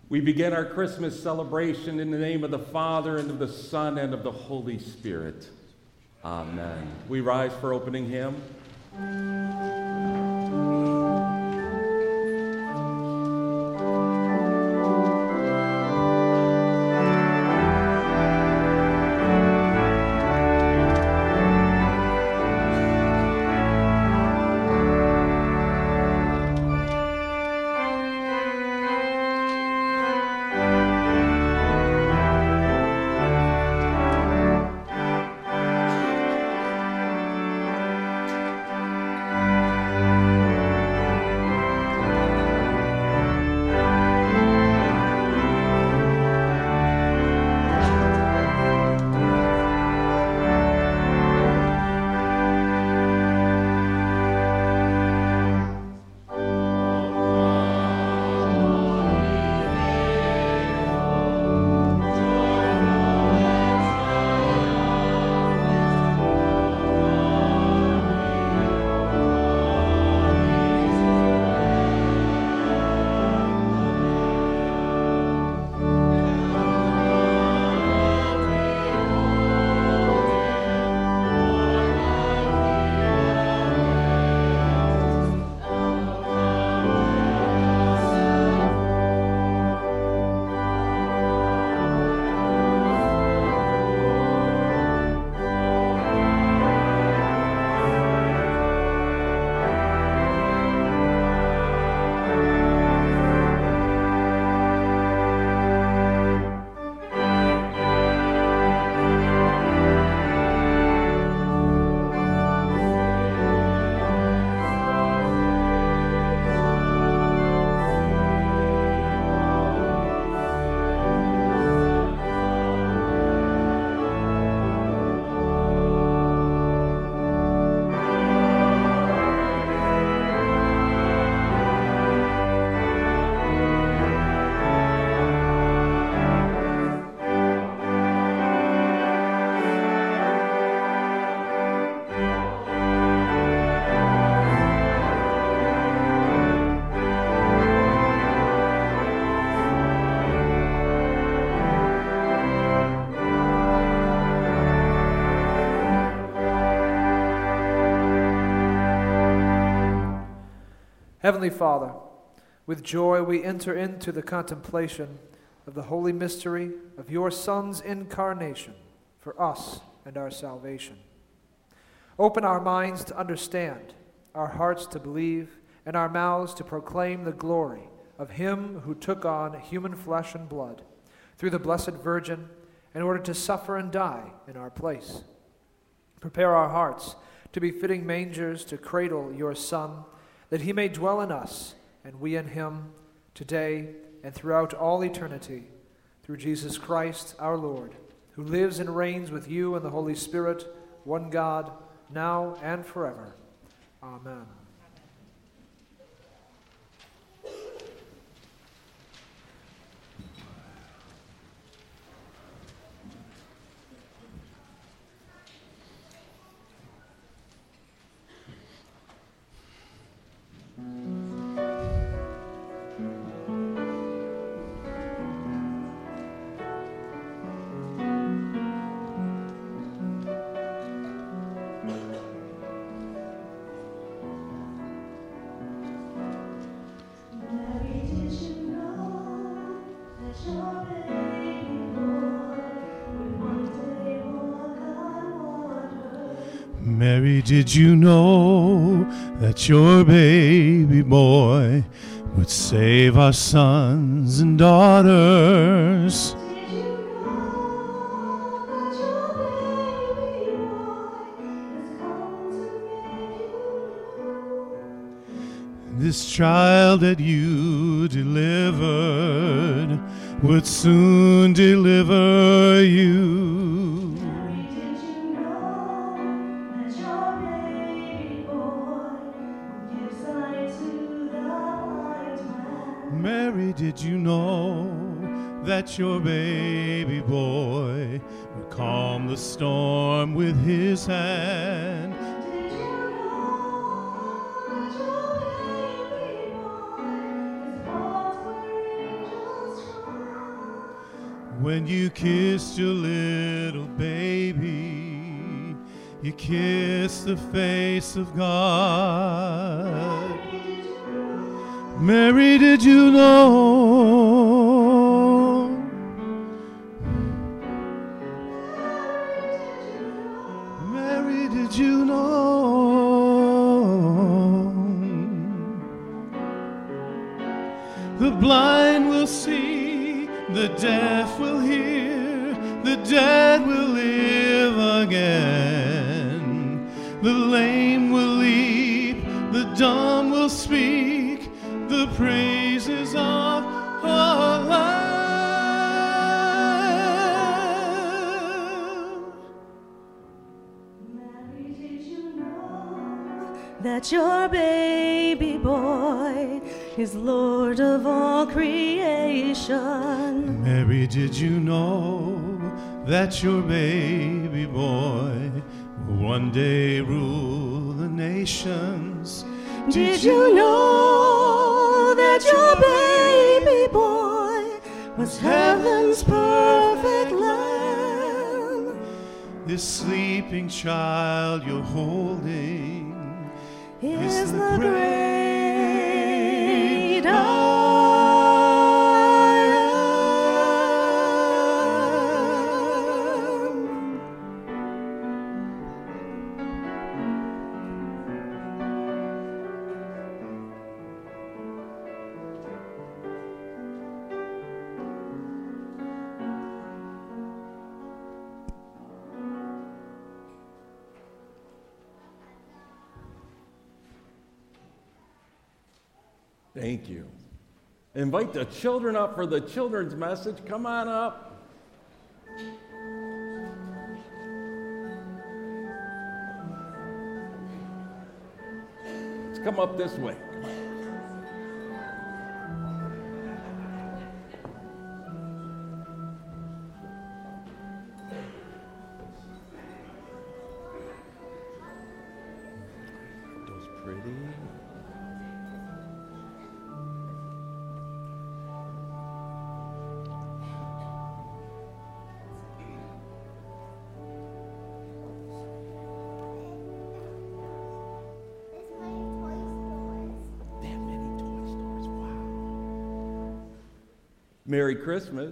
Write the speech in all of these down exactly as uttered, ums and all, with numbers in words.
We begin our Christmas celebration in the name of the Father, and of the Son, and of the Holy Spirit. Amen. We rise for opening hymn. Heavenly Father, with joy we enter into the contemplation of the holy mystery of your Son's incarnation for us and our salvation. Open our minds to understand, our hearts to believe, and our mouths to proclaim the glory of him who took on human flesh and blood through the Blessed Virgin in order to suffer and die in our place. Prepare our hearts to be fitting mangers to cradle your Son, that he may dwell in us, and we in him, today and throughout all eternity, through Jesus Christ our Lord, who lives and reigns with you and the Holy Spirit, one God, now and forever. Amen. Mary, did you know that your baby boy would save our sons and daughters? Did you know that your baby boy has come to make you new? This child that you delivered would soon deliver you. Mary, did you know that your baby boy would calm the storm with his hand? Did you know that your baby boy is born where angels when you kissed your little baby, you kissed the face of God. Mary, did you know? Mary, did you know? The blind will see, the deaf will hear, the dead will live again. The lame will leap, the dumb will speak, the praises of our Lamb. Mary, did you know that your baby boy is Lord of all creation? Mary, did you know that your baby boy will one day rule the nations? Did you know that your baby boy was heaven's perfect lamb? This sleeping child you're holding Is the great I am. Thank you. Invite the children up for the children's message. Come on up. Let's come up this way. Those pretty. That many toy stores, wow. Merry Christmas.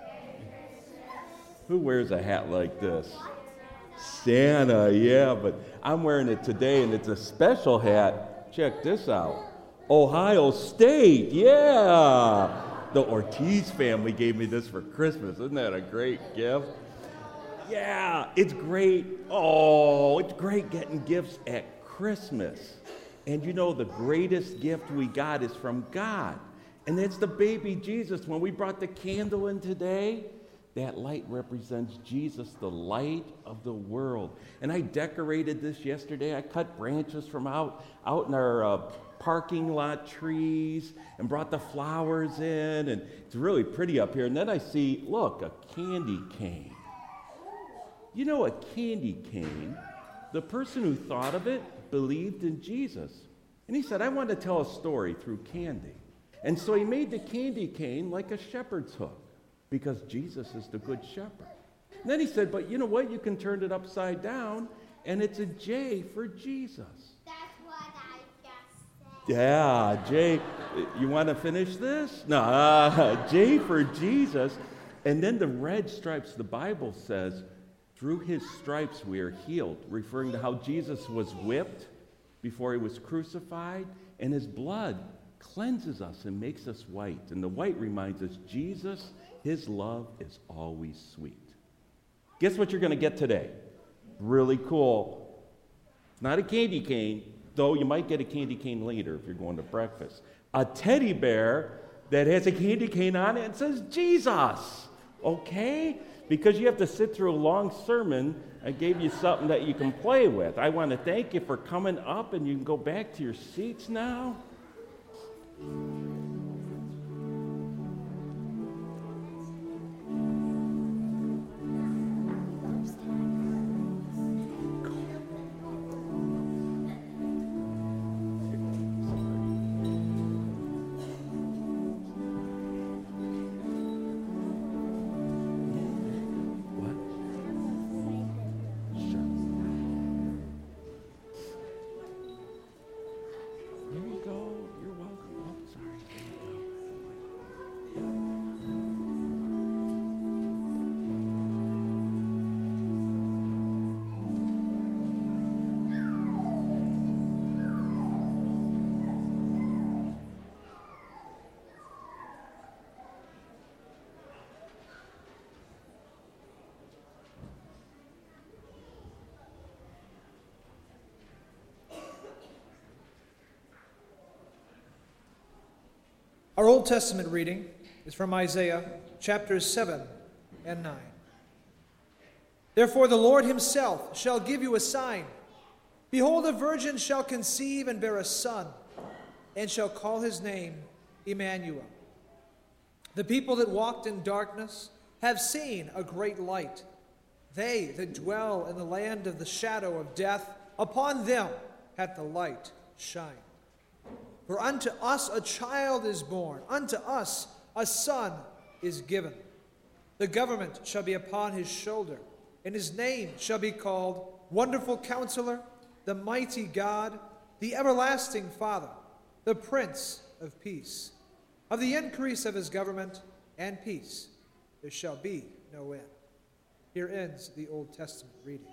Who wears a hat like this? Santa, yeah, but I'm wearing it today and it's a special hat. Check this out. Ohio State, yeah. The Ortiz family gave me this for Christmas. Isn't that a great gift? Yeah, it's great. Oh, it's great getting gifts at Christmas. And you know, the greatest gift we got is from God. And that's the baby Jesus. When we brought the candle in today, that light represents Jesus, the light of the world. And I decorated this yesterday. I cut branches from out, out in our uh, parking lot trees and brought the flowers in. And it's really pretty up here. And then I see, look, a candy cane. You know, a candy cane, the person who thought of it believed in Jesus. And he said, I want to tell a story through candy. And so he made the candy cane like a shepherd's hook, because Jesus is the good shepherd. And then he said, but you know what? You can turn it upside down, and it's a J for Jesus. That's what I just said. Yeah, J. You want to finish this? No, uh, J for Jesus. And then the red stripes, the Bible says, through his stripes we are healed, referring to how Jesus was whipped before he was crucified, and his blood cleanses us and makes us white. And the white reminds us Jesus, his love is always sweet. Guess what you're going to get today? Really cool. It's not a candy cane, though you might get a candy cane later if you're going to breakfast. A teddy bear that has a candy cane on it and says Jesus. Okay? Because you have to sit through a long sermon, I gave you something that you can play with. I want to thank you for coming up, and you can go back to your seats now. Our Old Testament reading is from Isaiah chapters seven and nine. Therefore the Lord himself shall give you a sign. Behold, a virgin shall conceive and bear a son, and shall call his name Emmanuel. The people that walked in darkness have seen a great light. They that dwell in the land of the shadow of death, upon them hath the light shined. For unto us a child is born, unto us a son is given. The government shall be upon his shoulder, and his name shall be called Wonderful Counselor, the Mighty God, the Everlasting Father, the Prince of Peace. Of the increase of his government and peace there shall be no end. Here ends the Old Testament reading.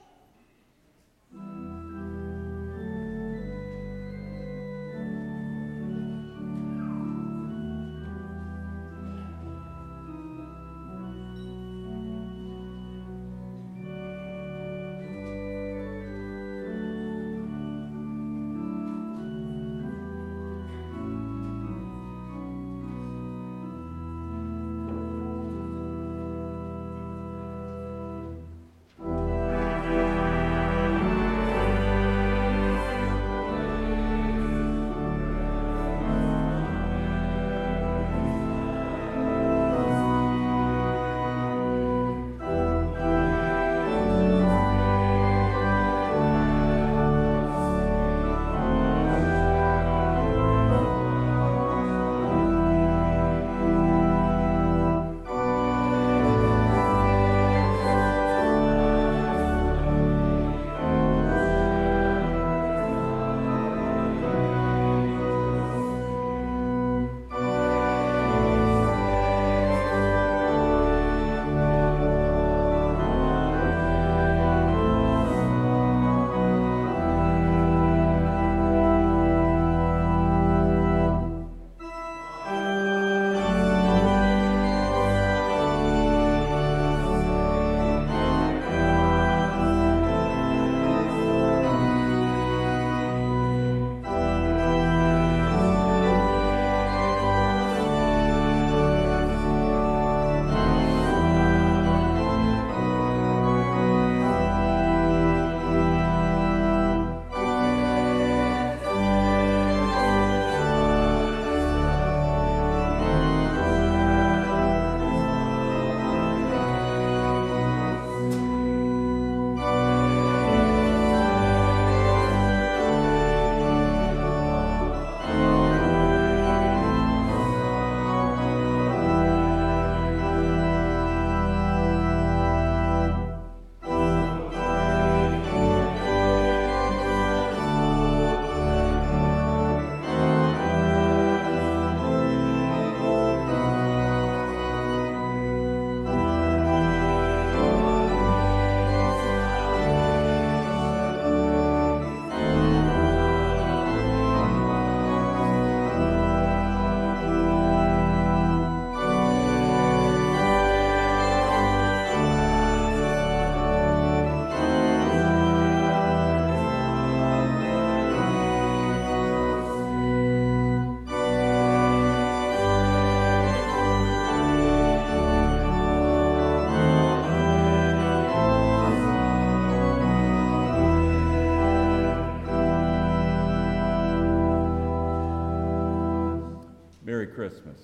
Merry Christmas.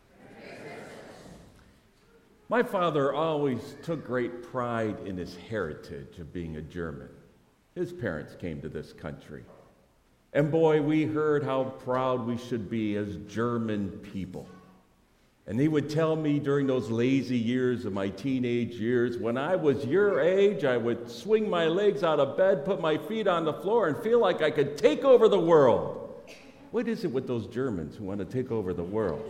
My father always took great pride in his heritage of being a German. His parents came to this country. And boy, we heard how proud we should be as German people. And he would tell me during those lazy years of my teenage years, when I was your age, I would swing my legs out of bed, put my feet on the floor, and feel like I could take over the world. What is it with those Germans who want to take over the world?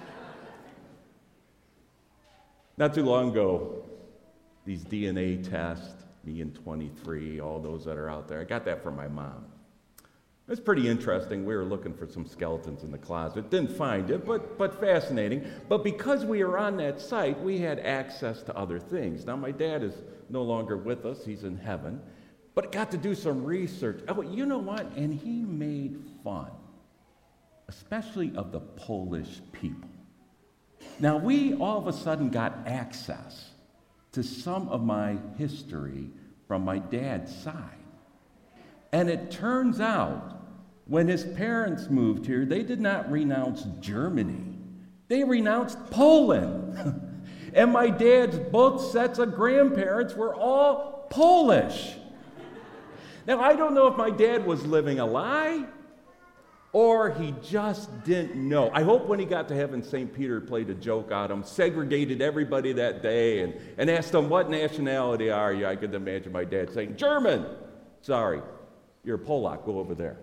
Not too long ago, these D N A tests, me and twenty-three, all those that are out there, I got that from my mom. It's pretty interesting. We were looking for some skeletons in the closet. Didn't find it, but, but fascinating. But because we were on that site, we had access to other things. Now, my dad is no longer with us. He's in heaven. But I got to do some research. Oh, you know what? And he made fun especially of the Polish people. Now, we all of a sudden got access to some of my history from my dad's side. And it turns out, when his parents moved here, they did not renounce Germany. They renounced Poland. And my dad's both sets of grandparents were all Polish. Now, I don't know if my dad was living a lie or he just didn't know. I hope when he got to heaven, Saint Peter played a joke on him, segregated everybody that day, and, and asked them, what nationality are you? I could imagine my dad saying, German. Sorry, you're a Polak, go over there.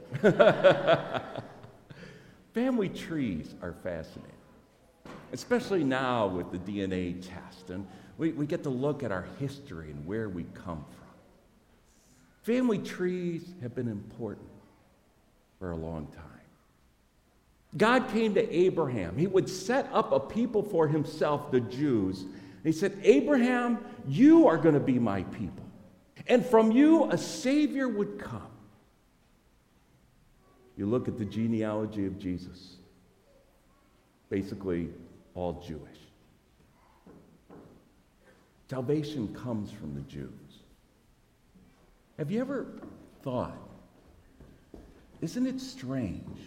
Family trees are fascinating, especially now with the D N A test. And we, we get to look at our history and where we come from. Family trees have been important for a long time. God came to Abraham. He would set up a people for himself, the Jews. And he said, Abraham, you are going to be my people. And from you, a Savior would come. You look at the genealogy of Jesus. Basically, all Jewish. Salvation comes from the Jews. Have you ever thought, isn't it strange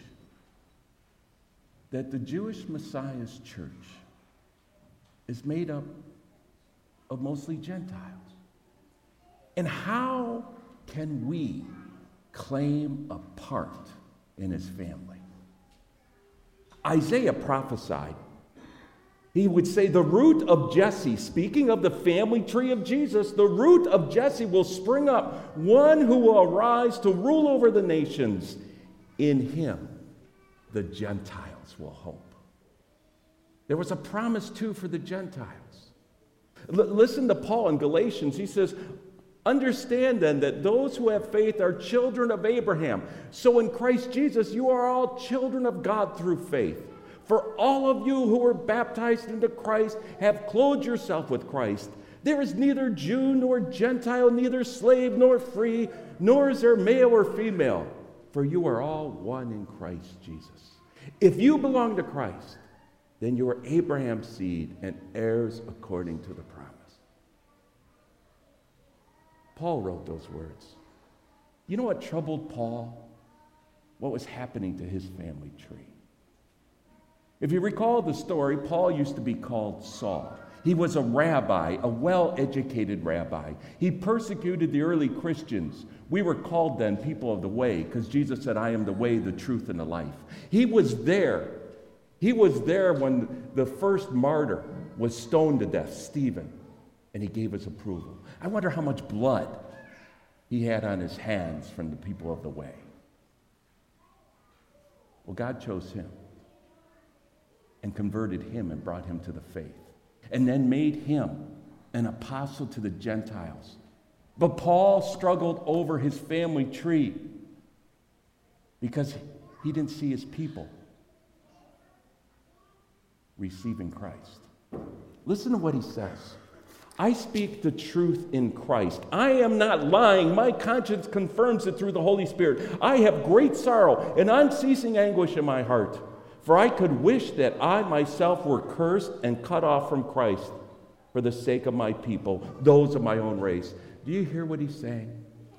that the Jewish Messiah's church is made up of mostly Gentiles? And how can we claim a part in his family? Isaiah prophesied. He would say, the root of Jesse, speaking of the family tree of Jesus, the root of Jesse will spring up, one who will arise to rule over the nations. In him, the Gentiles will hope. There was a promise, too, for the Gentiles. L- listen to Paul in Galatians. He says, understand then that those who have faith are children of Abraham. So in Christ Jesus, you are all children of God through faith. For all of you who were baptized into Christ have clothed yourself with Christ. There is neither Jew nor Gentile, neither slave nor free, nor is there male or female, for you are all one in Christ Jesus. If you belong to Christ, then you are Abraham's seed and heirs according to the promise. Paul wrote those words. You know what troubled Paul? What was happening to his family tree? If you recall the story, Paul used to be called Saul. He was a rabbi, a well-educated rabbi. He persecuted the early Christians. We were called then people of the way because Jesus said, I am the way, the truth, and the life. He was there. He was there when the first martyr was stoned to death, Stephen, and he gave his approval. I wonder how much blood he had on his hands from the people of the way. Well, God chose him and converted him and brought him to the faith, and then made him an apostle to the Gentiles. But Paul struggled over his family tree because he didn't see his people receiving Christ. Listen to what he says. I speak the truth in Christ. I am not lying. My conscience confirms it through the Holy Spirit. I have great sorrow and unceasing anguish in my heart. For I could wish that I myself were cursed and cut off from Christ for the sake of my people, those of my own race. Do you hear what he's saying?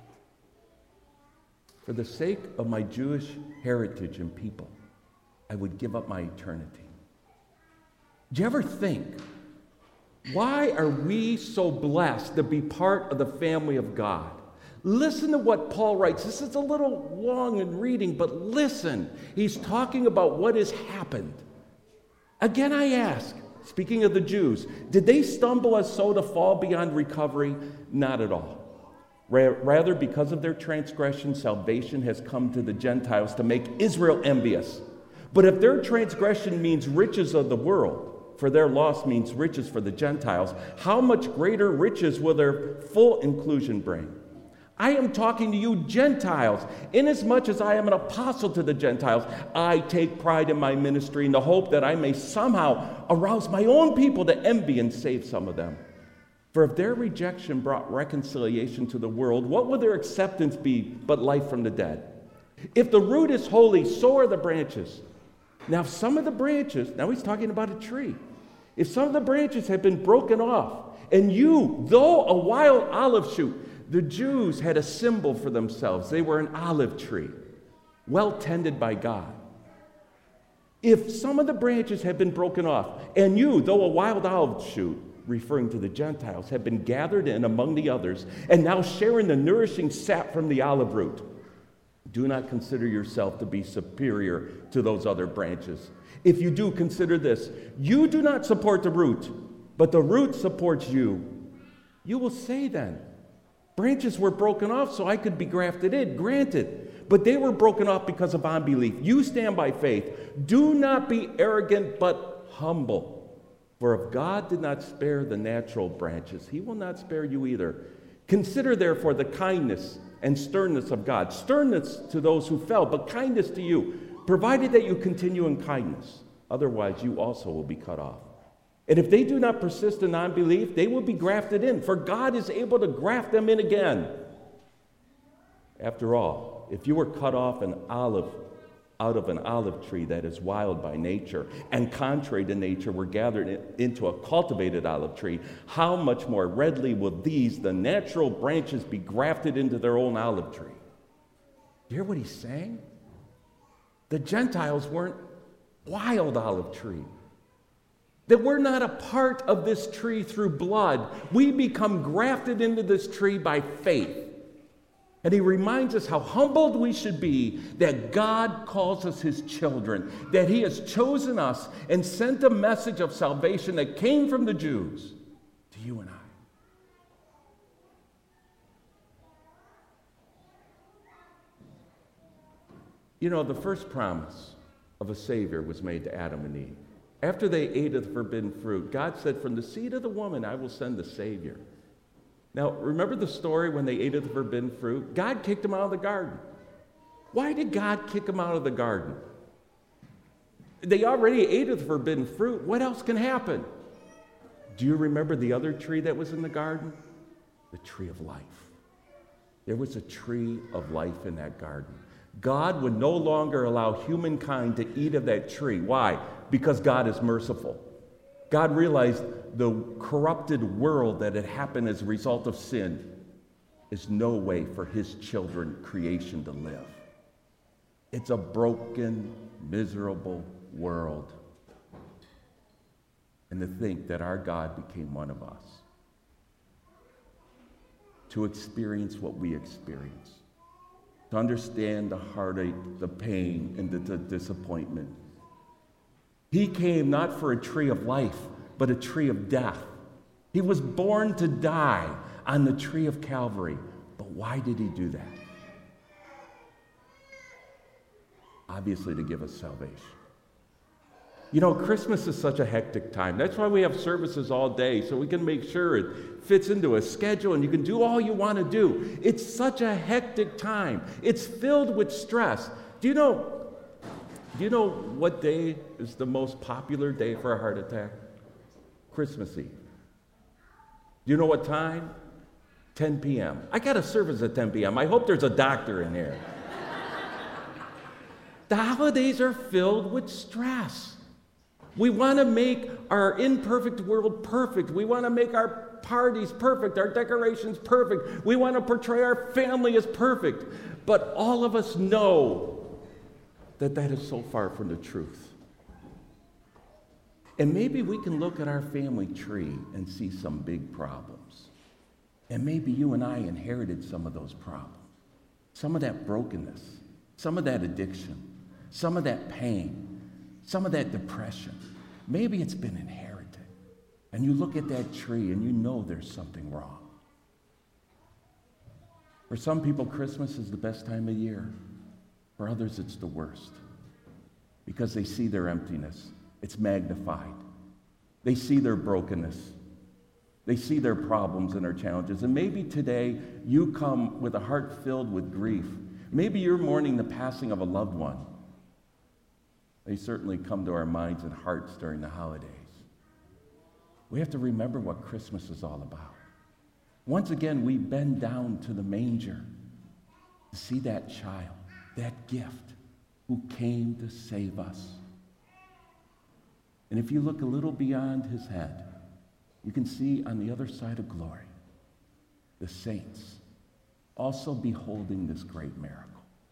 For the sake of my Jewish heritage and people, I would give up my eternity. Do you ever think, why are we so blessed to be part of the family of God? Listen to what Paul writes. This is a little long in reading, but listen. He's talking about what has happened. Again, I ask, speaking of the Jews, did they stumble as so to fall beyond recovery? Not at all. Rather, because of their transgression, salvation has come to the Gentiles to make Israel envious. But if their transgression means riches of the world, for their loss means riches for the Gentiles, how much greater riches will their full inclusion bring? I am talking to you Gentiles. Inasmuch as I am an apostle to the Gentiles, I take pride in my ministry in the hope that I may somehow arouse my own people to envy and save some of them. For if their rejection brought reconciliation to the world, what would their acceptance be but life from the dead? If the root is holy, so are the branches. Now, if some of the branches, now he's talking about a tree. If some of the branches have been broken off, and you, though a wild olive shoot, the Jews had a symbol for themselves. They were an olive tree, well tended by God. If some of the branches have been broken off, and you, though a wild olive shoot, referring to the Gentiles, have been gathered in among the others, and now sharing the nourishing sap from the olive root, do not consider yourself to be superior to those other branches. If you do, consider this: you do not support the root, but the root supports you. You will say then, branches were broken off so I could be grafted in. Granted. But they were broken off because of unbelief. You stand by faith. Do not be arrogant, but humble. For if God did not spare the natural branches, he will not spare you either. Consider, therefore, the kindness and sternness of God. Sternness to those who fell, but kindness to you, provided that you continue in kindness. Otherwise, you also will be cut off. And if they do not persist in unbelief, they will be grafted in, for God is able to graft them in again. After all, if you were cut off an olive out of an olive tree that is wild by nature and contrary to nature were gathered into a cultivated olive tree, how much more readily will these, the natural branches, be grafted into their own olive tree? You hear what he's saying? The Gentiles weren't wild olive tree. That we're not a part of this tree through blood. We become grafted into this tree by faith. And he reminds us how humbled we should be that God calls us his children, that he has chosen us and sent a message of salvation that came from the Jews to you and I. You know, the first promise of a Savior was made to Adam and Eve. After they ate of the forbidden fruit, God said, from the seed of the woman I will send the Savior. Now, remember the story when they ate of the forbidden fruit? God kicked them out of the garden. Why did God kick them out of the garden? They already ate of the forbidden fruit. What else can happen? Do you remember the other tree that was in the garden? The tree of life. There was a tree of life in that garden. God would no longer allow humankind to eat of that tree. Why? Because God is merciful. God realized the corrupted world that had happened as a result of sin is no way for his children, creation, to live. It's a broken, miserable world. And to think that our God became one of us to experience what we experience, to understand the heartache, the pain, and the, the disappointment. He came not for a tree of life, but a tree of death. He was born to die on the tree of Calvary. But why did he do that? Obviously, to give us salvation. You know, Christmas is such a hectic time. That's why we have services all day, so we can make sure it fits into a schedule and you can do all you want to do. It's such a hectic time. It's filled with stress. Do you know, do you know what day is the most popular day for a heart attack? Christmas Eve. Do you know what time? ten p.m. I got a service at ten p.m. I hope there's a doctor in here. The holidays are filled with stress. We want to make our imperfect world perfect. We want to make our parties perfect, our decorations perfect. We want to portray our family as perfect. But all of us know that that is so far from the truth. And maybe we can look at our family tree and see some big problems. And maybe you and I inherited some of those problems, some of that brokenness, some of that addiction, some of that pain, some of that depression. Maybe it's been inherited. And you look at that tree and you know there's something wrong. For some people, Christmas is the best time of year. For others, it's the worst. Because they see their emptiness. It's magnified. They see their brokenness. They see their problems and their challenges. And maybe today you come with a heart filled with grief. Maybe you're mourning the passing of a loved one. They certainly come to our minds and hearts during the holidays. We have to remember what Christmas is all about. Once again, we bend down to the manger to see that child, that gift, who came to save us. And if you look a little beyond his head, you can see on the other side of glory the saints also beholding this great miracle.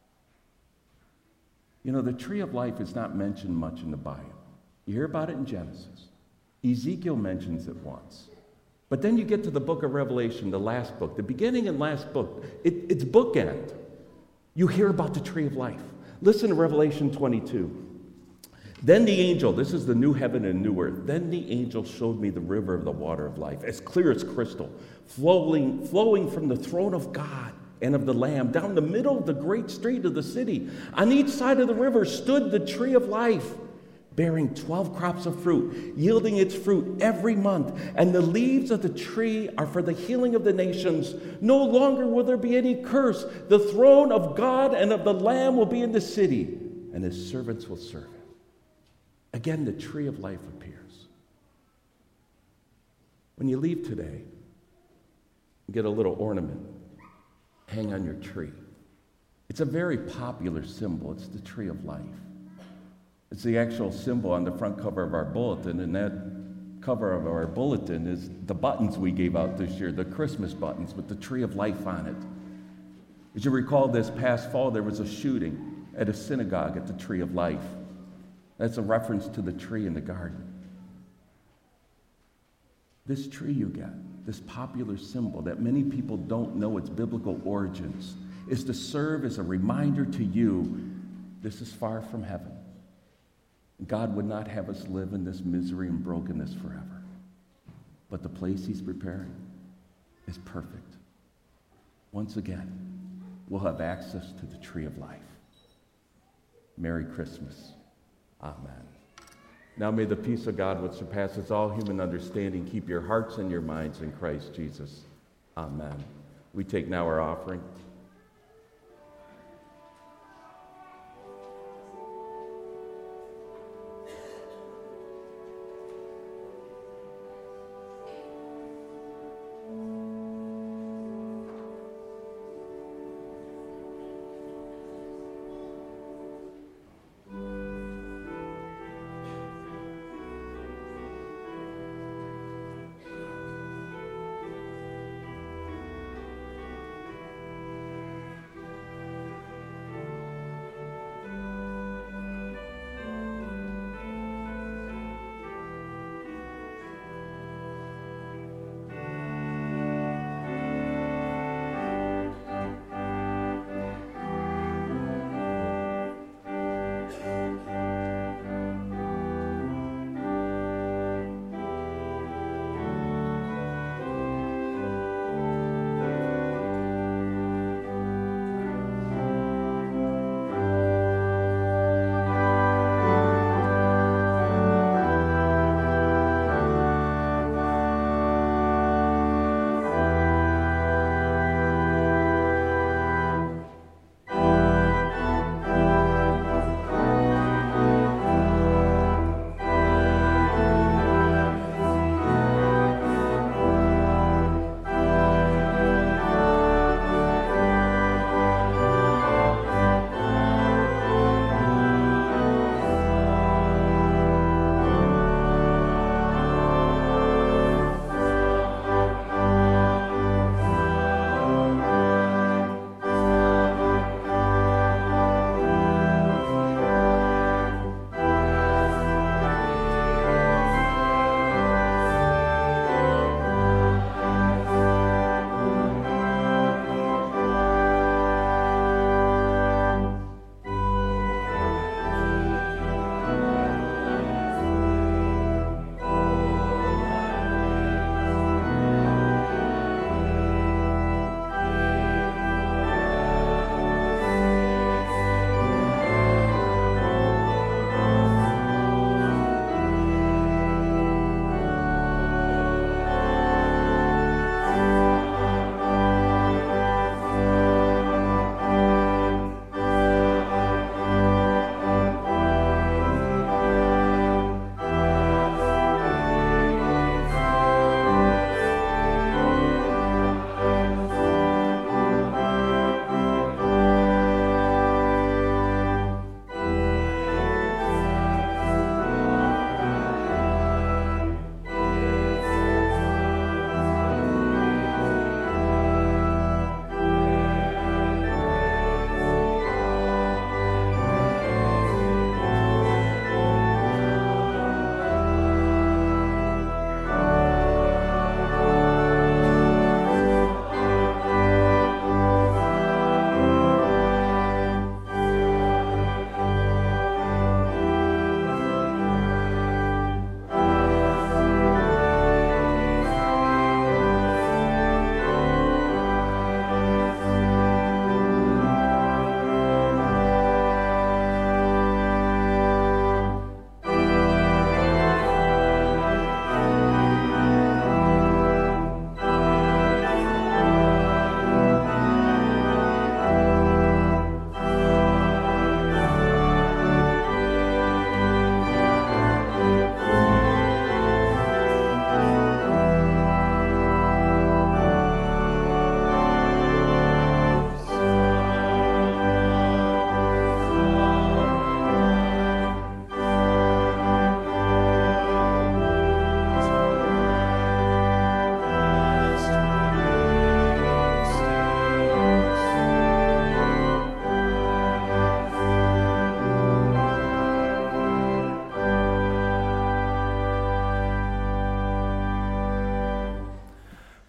You know, the tree of life is not mentioned much in the Bible. You hear about it in Genesis. Ezekiel mentions it once. But then you get to the book of Revelation, the last book, the beginning and last book. It, it's bookend. You hear about the tree of life. Listen to Revelation twenty-two. Then the angel, this is the new heaven and new earth, then the angel showed me the river of the water of life, as clear as crystal, flowing, flowing from the throne of God and of the Lamb down the middle of the great street of the city. On each side of the river stood the tree of life, bearing twelve crops of fruit, yielding its fruit every month. And the leaves of the tree are for the healing of the nations. No longer will there be any curse. The throne of God and of the Lamb will be in the city, and his servants will serve him. Again, the tree of life appears. When you leave today, get a little ornament, hang on your tree. It's a very popular symbol. It's the tree of life. It's the actual symbol on the front cover of our bulletin, and that cover of our bulletin is the buttons we gave out this year, the Christmas buttons with the tree of life on it. As you recall, this past fall, there was a shooting at a synagogue at the tree of life. That's a reference to the tree in the garden. This tree you get, this popular symbol that many people don't know its biblical origins, is to serve as a reminder to you this is far from heaven. God would not have us live in this misery and brokenness forever. But the place he's preparing is perfect. Once again, we'll have access to the tree of life. Merry Christmas. Amen. Now may the peace of God, which surpasses all human understanding, keep your hearts and your minds in Christ Jesus. Amen. We take now our offering.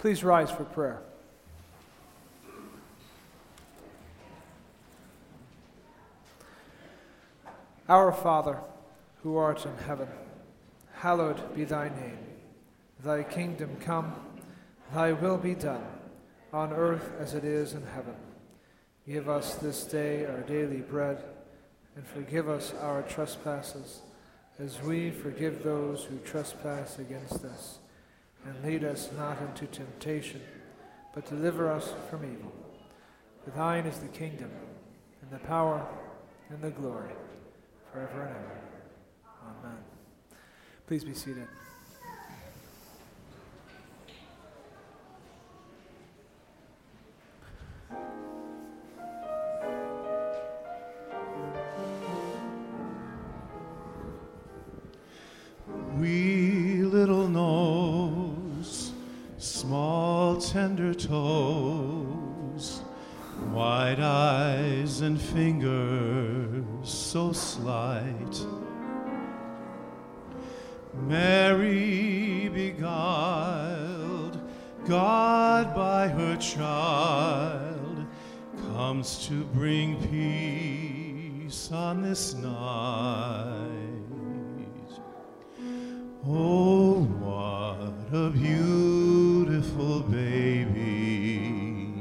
Please rise for prayer. Our Father, who art in heaven, hallowed be thy name. Thy kingdom come, thy will be done, on earth as it is in heaven. Give us this day our daily bread, and forgive us our trespasses, as we forgive those who trespass against us. And lead us not into temptation, but deliver us from evil. For thine is the kingdom, and the power, and the glory, forever and ever. Amen. Please be seated. Wee little nose, small tender toes, wide eyes and fingers so slight, Mary beguiled, God by her child, comes to bring peace on this night. Oh, what a beautiful baby.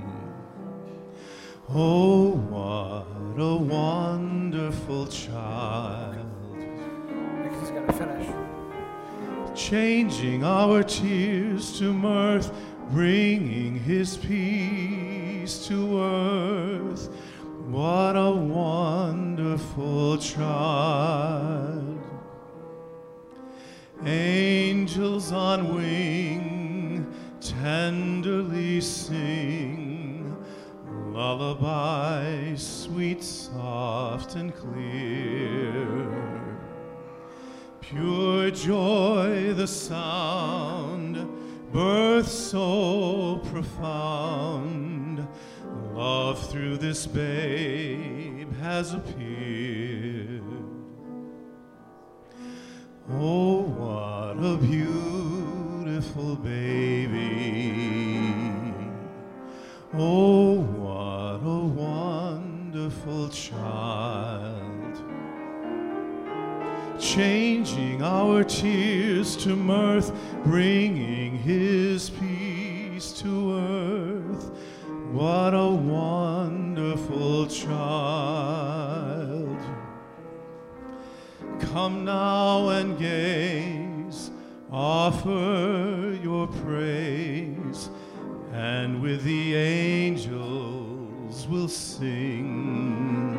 Oh, what a wonderful child. He's got to finish. Changing our tears to mirth, bringing his peace to earth. What a wonderful child. Angels on wing tenderly sing lullabies sweet, soft, and clear. Pure joy the sound, birth so profound, love through this babe has appeared. Oh, what a beautiful baby. Oh, what a wonderful child. Changing our tears to mirth, bringing his peace to earth. What a wonderful child. Come now and gaze, offer your praise, and with the angels we'll sing.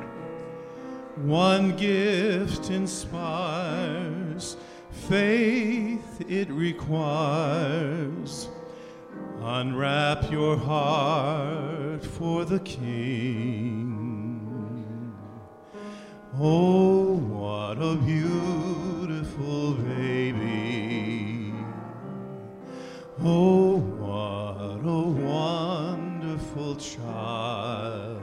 One gift inspires, faith it requires. Unwrap your heart for the King. Oh, what a beautiful baby. Oh, what a wonderful child.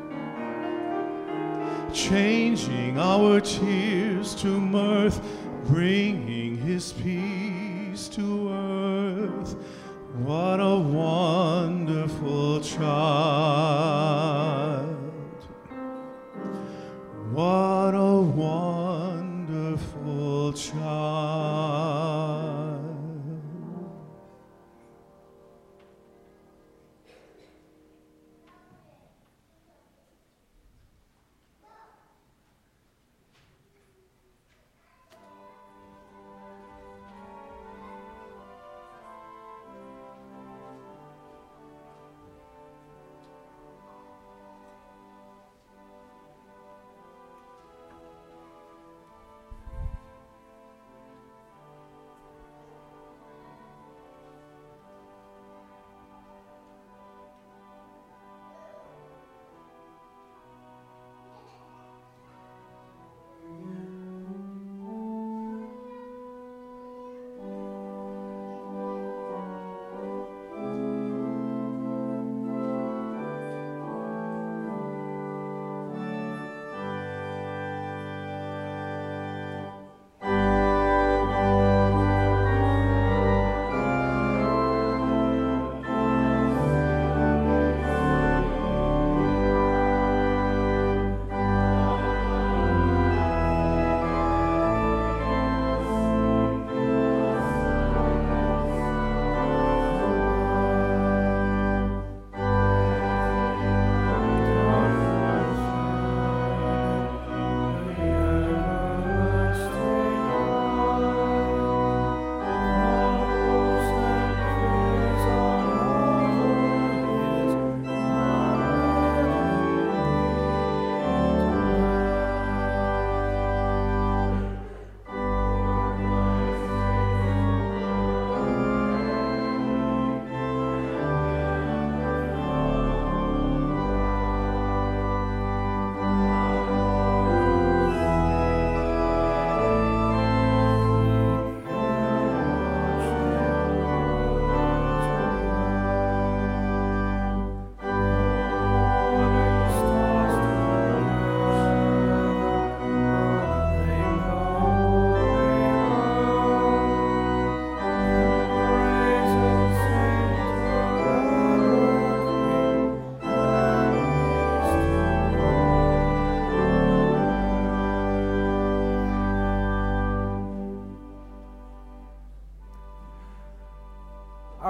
Changing our tears to mirth, bringing his peace to earth. What a wonderful child. What a wonderful child.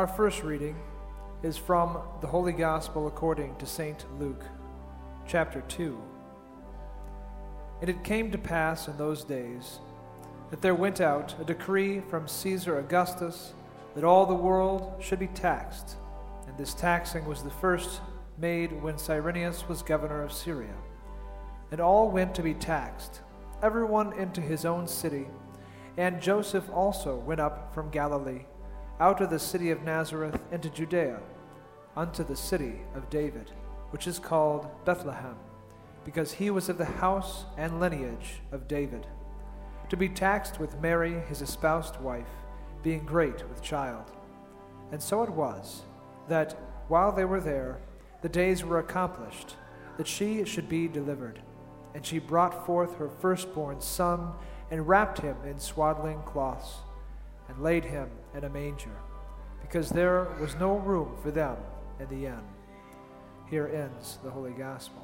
Our first reading is from the Holy Gospel according to Saint Luke, chapter two. And it came to pass in those days that there went out a decree from Caesar Augustus that all the world should be taxed. And this taxing was the first made when Cyrenius was governor of Syria. And all went to be taxed, everyone into his own city. And Joseph also went up from Galilee, out of the city of Nazareth into Judea, unto the city of David, which is called Bethlehem, because he was of the house and lineage of David, to be taxed with Mary his espoused wife, being great with child. And so it was, that while they were there, the days were accomplished, that she should be delivered. And she brought forth her firstborn son, and wrapped him in swaddling cloths, and laid him in a manger, because there was no room for them in the inn. Here ends the Holy Gospel.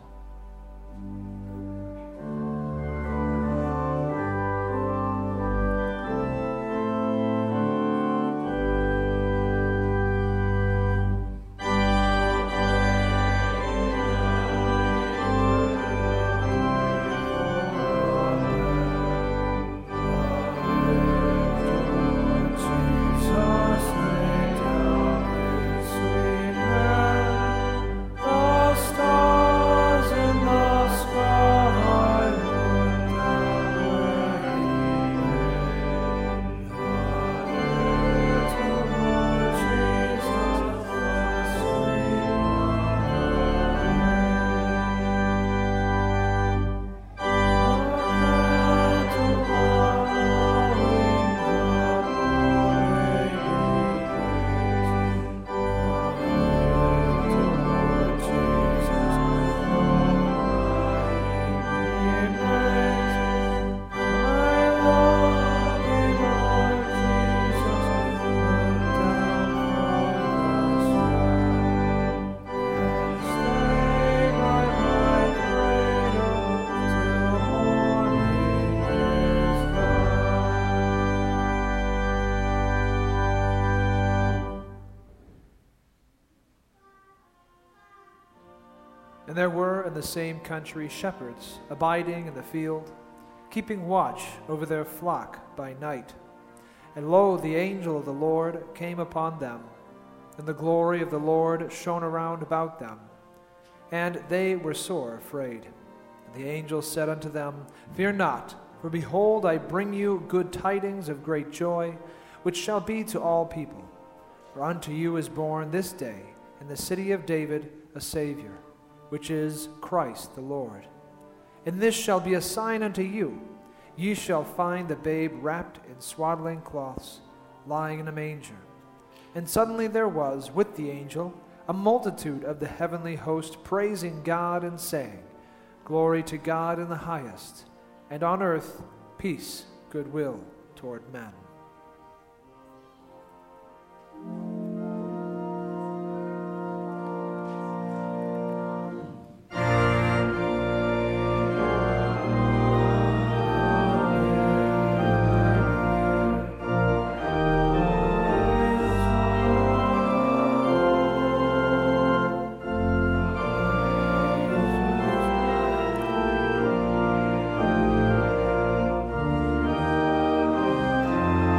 And there were in the same country shepherds abiding in the field, keeping watch over their flock by night. And lo, the angel of the Lord came upon them, and the glory of the Lord shone around about them. And they were sore afraid. And the angel said unto them, Fear not, for behold, I bring you good tidings of great joy, which shall be to all people. For unto you is born this day in the city of David a Savior, which is Christ the Lord. And this shall be a sign unto you. Ye shall find the babe wrapped in swaddling cloths, lying in a manger. And suddenly there was with the angel a multitude of the heavenly host, praising God and saying, Glory to God in the highest, and on earth peace, goodwill toward men. Thank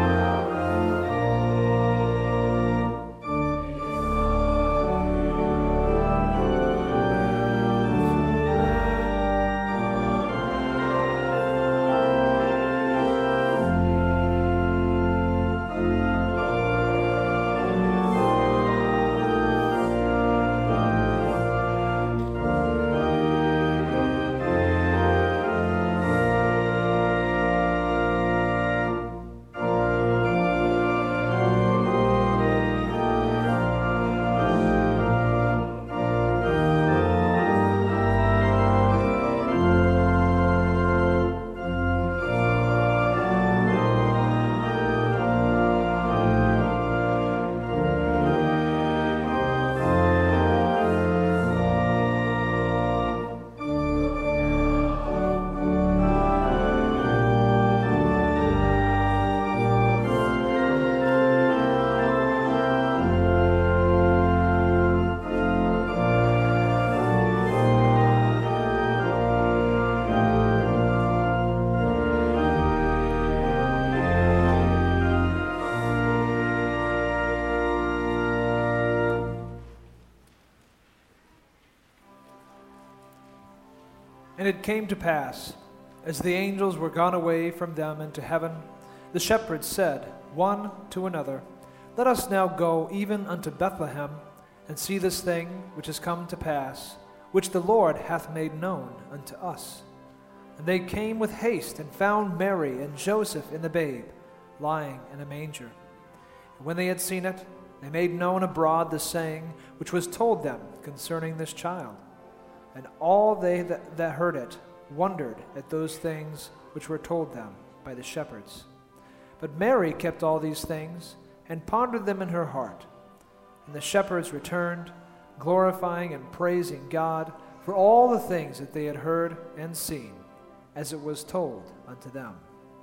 And it came to pass, as the angels were gone away from them into heaven, the shepherds said one to another, Let us now go even unto Bethlehem, and see this thing which is come to pass, which the Lord hath made known unto us. And they came with haste, and found Mary and Joseph and the babe, lying in a manger. And when they had seen it, they made known abroad the saying which was told them concerning this child. And all they that, that heard it wondered at those things which were told them by the shepherds. But Mary kept all these things, and pondered them in her heart. And the shepherds returned, glorifying and praising God for all the things that they had heard and seen, as it was told unto them.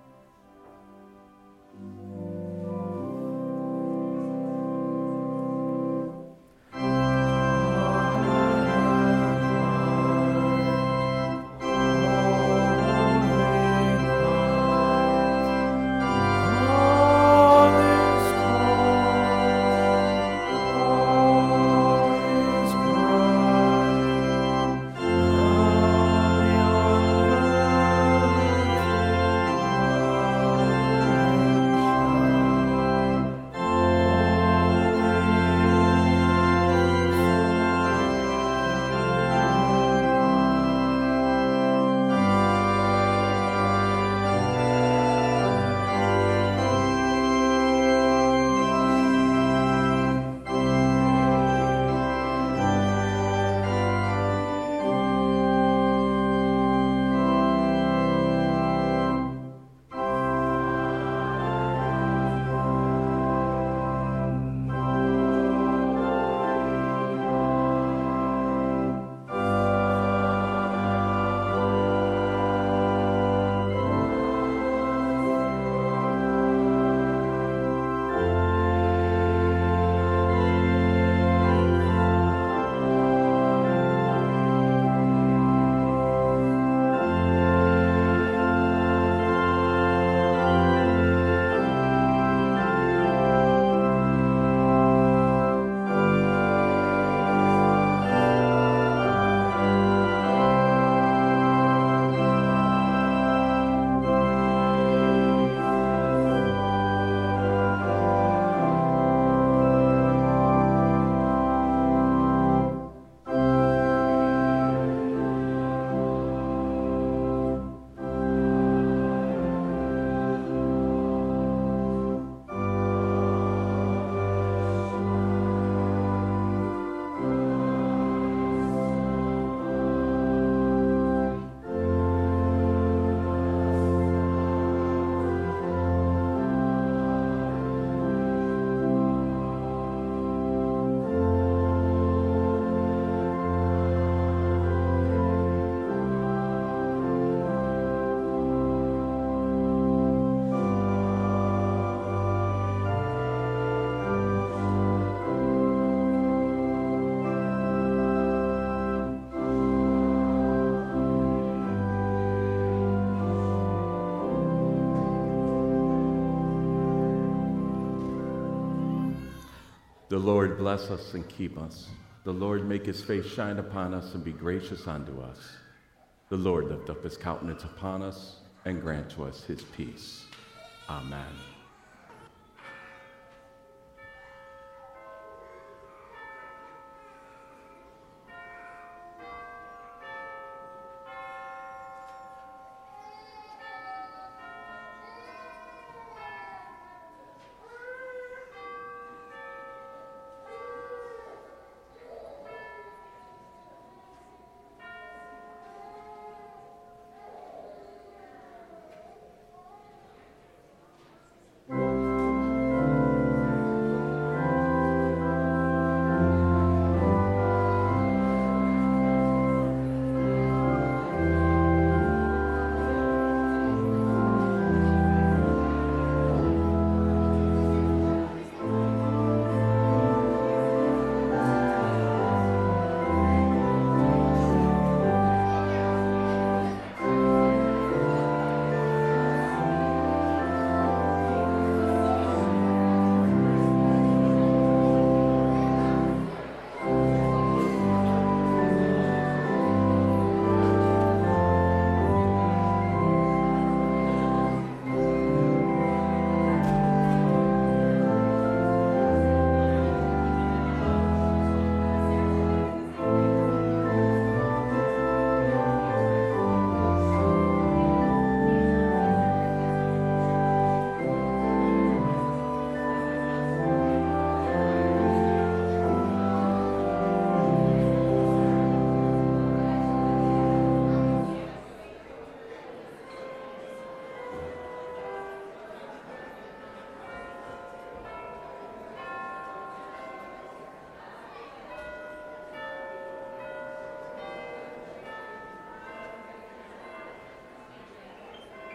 The Lord bless us and keep us. The Lord make his face shine upon us and be gracious unto us. The Lord lift up his countenance upon us and grant to us his peace. Amen.